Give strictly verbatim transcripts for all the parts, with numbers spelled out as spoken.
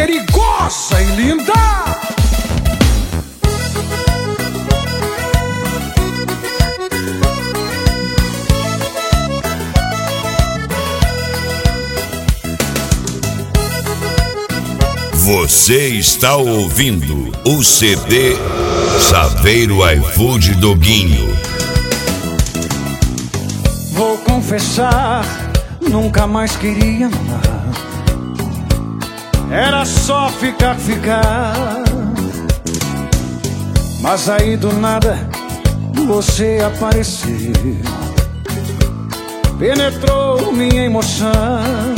perigosa e linda. Você está ouvindo o C D Saveiro iFood Doguinho. Vou confessar, nunca mais queria amar. Era só ficar, ficar. Mas aí do nada você apareceu, penetrou minha emoção.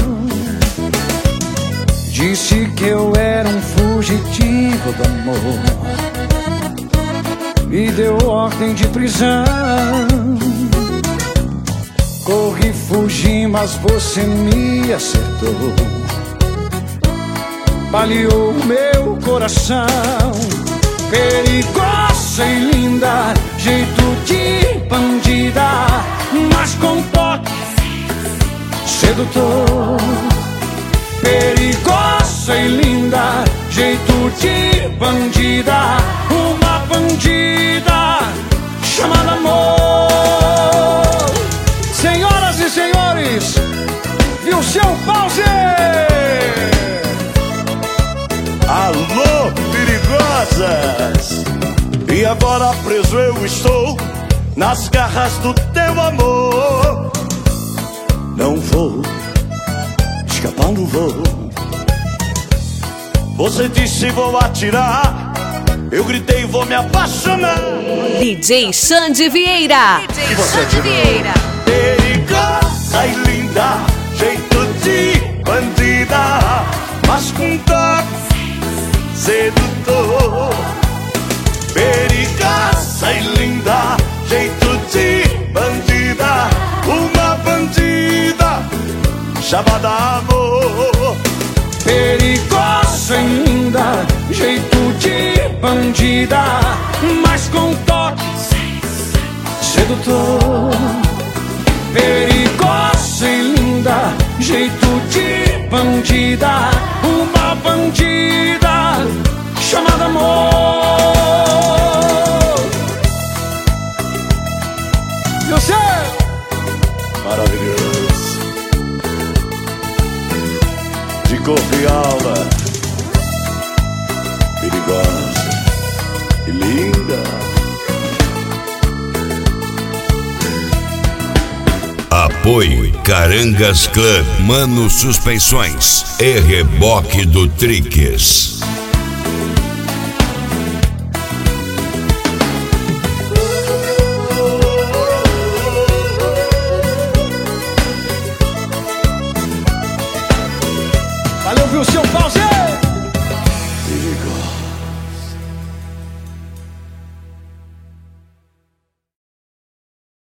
Disse que eu era um fugitivo do amor, me deu ordem de prisão. Corri, fugi, mas você me acertou, baleou meu coração. Perigosa e linda, jeito de bandida, mas com toque sedutor. Perigosa e linda, jeito de bandida, uma bandida chamada amor. Senhoras e senhores, viu seu pause? Alô, perigosas! E agora preso eu estou nas garras do teu amor. Não vou escapar, não vou. Você disse vou atirar, eu gritei vou me apaixonar. D J Xande Vieira. D J Xande Vieira. Perigosa e linda, jeito de bandida, mas com toque sedutor. Perigosa e linda, jeito de bandida, uma bandida chamada amor. Perigosa e linda, jeito de bandida, mas com toque sedutor. Perigosa e linda, jeito de bandida, uma bandida chamada amor. Você maravilhoso, de corpo e alma, perigosa e linda. Apoio Carangas Club, Mano Suspensões e Reboque do Triques.